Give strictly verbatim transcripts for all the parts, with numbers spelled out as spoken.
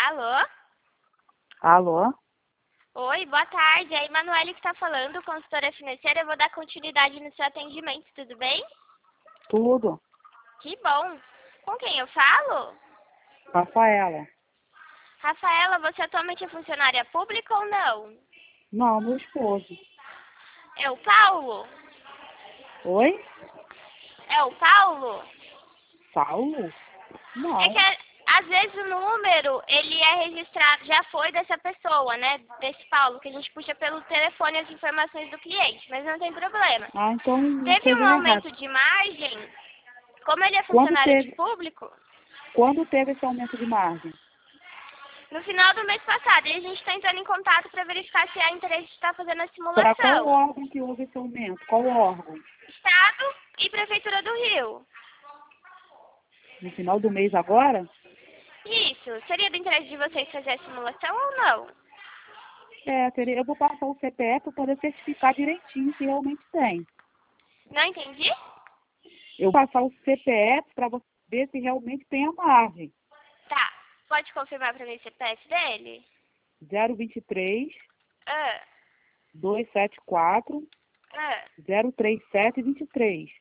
Alô? Alô? Oi, boa tarde. É a Emanuele que está falando, consultora financeira. Eu vou dar continuidade no seu atendimento, tudo bem? Tudo. Que bom. Com quem eu falo? Rafaela. Rafaela, você atualmente é funcionária pública ou não? Não, meu esposo. É o Paulo? Oi? É o Paulo? Paulo? É Não. que às vezes o número, ele é registrado, já foi dessa pessoa, né? Desse Paulo, que a gente puxa pelo telefone as informações do cliente, mas não tem problema. Ah, então não Teve fez um errado. aumento de margem, como ele é Quando funcionário de teve, público, quando teve esse aumento de margem? no final do mês passado, e a gente está entrando em contato para verificar se há interesse de estar fazendo a Para qual simulação. órgão que houve esse aumento? Qual órgão? Estado e Prefeitura do Rio. No final do mês agora? Isso, seria do interesse de vocês fazer a simulação ou não? É, teria, eu vou passar o C P F para poder certificar direitinho se realmente tem. Não entendi? Eu vou passar o C P F para você ver se realmente tem a margem. Tá, pode confirmar para mim o C P F dele? zero vinte e três, Ah, duzentos e setenta e quatro, ah. zero trinta e sete, vinte e três.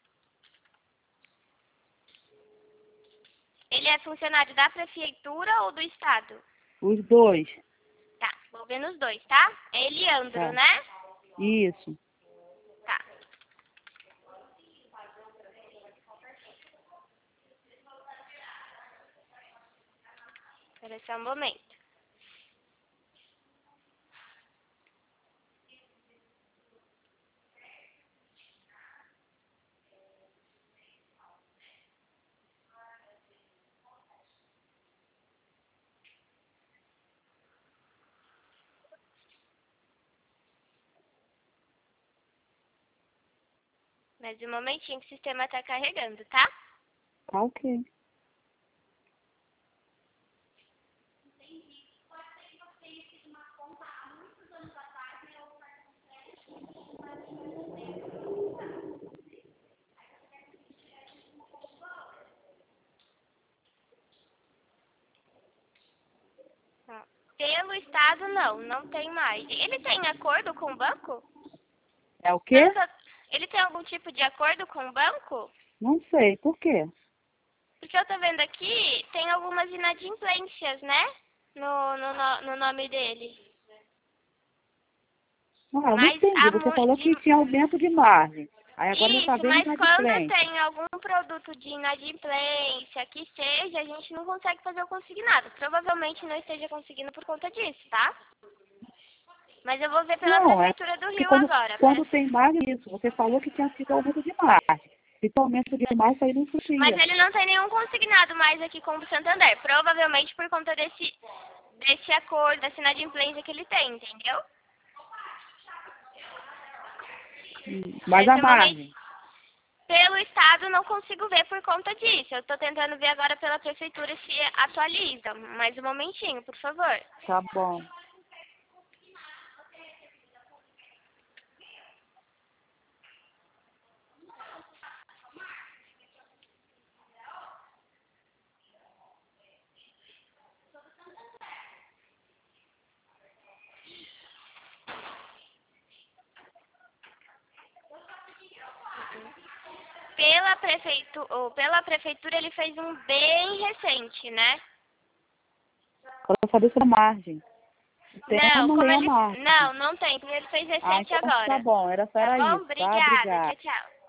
Ele é funcionário da Prefeitura ou do Estado? Os dois. Tá, vou ver nos dois, tá? É Eliandro, Tá. né? Isso. Tá. Espera só um momento. Mais um momentinho que o sistema tá carregando, tá? Tá ok. Ó, pelo Estado, não, não tem mais. Ele tem acordo com o banco? É o quê? Pelo seu- Ele tem algum tipo de acordo com o banco? Não sei. Por quê? Porque eu tô vendo aqui, tem algumas inadimplências, né? No, no, no, no nome dele. Ah, eu não Mas entendi. há Você muito falou que de... tinha aumento de margem. Aí agora já tá Isso, vendo mas quando inadimplente. tem algum produto de inadimplência que seja, a gente não consegue fazer o consignado. Provavelmente não esteja conseguindo por conta disso, tá? Mas eu vou ver pela Não, é Prefeitura do que Rio quando, agora. quando Pera. tem margem, isso. Você falou que tinha sido aumento de margem. Então aumento de margem aí não Mas surgia. ele não tem nenhum consignado mais aqui com o Santander. Provavelmente por conta desse, desse acordo, dessa inadimplência que ele tem, entendeu? Hum, Mas a Nesse momento, margem? pelo Estado, não consigo ver por conta disso. Eu tô tentando ver agora pela Prefeitura se atualiza. Mais um momentinho, por favor. Tá bom. Pela, prefeitu ou pela Prefeitura, ele fez um bem recente, né? Quero saber sobre a margem. Tem ou Não, não como tem a ele... margem? Não, não tem, porque ele fez Ah, recente então tá agora. bom. Era só Tá era bom? isso, tá? Obrigada. Obrigada. Tchau, tchau.